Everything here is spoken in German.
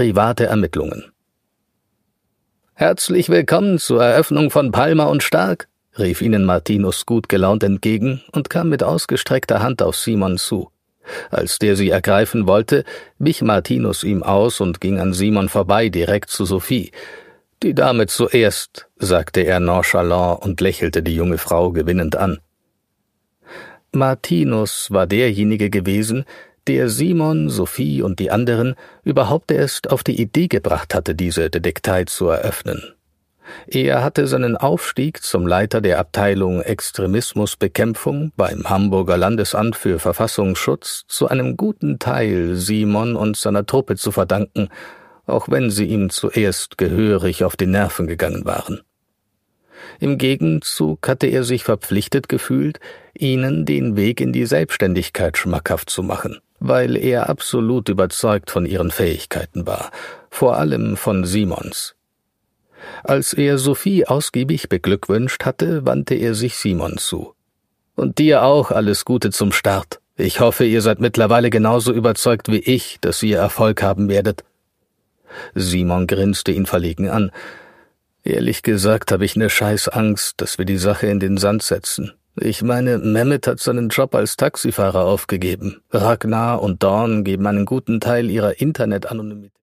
private Ermittlungen. »Herzlich willkommen zur Eröffnung von Palmer und Stark«, rief ihnen Martinus gut gelaunt entgegen und kam mit ausgestreckter Hand auf Simon zu. Als der sie ergreifen wollte, wich Martinus ihm aus und ging an Simon vorbei, direkt zu Sophie. »Die Dame zuerst«, sagte er nonchalant und lächelte die junge Frau gewinnend an. Martinus war derjenige gewesen, der Simon, Sophie und die anderen überhaupt erst auf die Idee gebracht hatte, diese Detektei zu eröffnen. Er hatte seinen Aufstieg zum Leiter der Abteilung Extremismusbekämpfung beim Hamburger Landesamt für Verfassungsschutz zu einem guten Teil Simon und seiner Truppe zu verdanken, auch wenn sie ihm zuerst gehörig auf die Nerven gegangen waren. Im Gegenzug hatte er sich verpflichtet gefühlt, ihnen den Weg in die Selbstständigkeit schmackhaft zu machen, weil er absolut überzeugt von ihren Fähigkeiten war, vor allem von Simons. Als er Sophie ausgiebig beglückwünscht hatte, wandte er sich Simon zu. »Und dir auch alles Gute zum Start. Ich hoffe, ihr seid mittlerweile genauso überzeugt wie ich, dass ihr Erfolg haben werdet.« Simon grinste ihn verlegen an. »Ehrlich gesagt habe ich eine Scheißangst, dass wir die Sache in den Sand setzen. Ich meine, Mehmet hat seinen Job als Taxifahrer aufgegeben. Ragnar und Dawn geben einen guten Teil ihrer Internetanonymität.«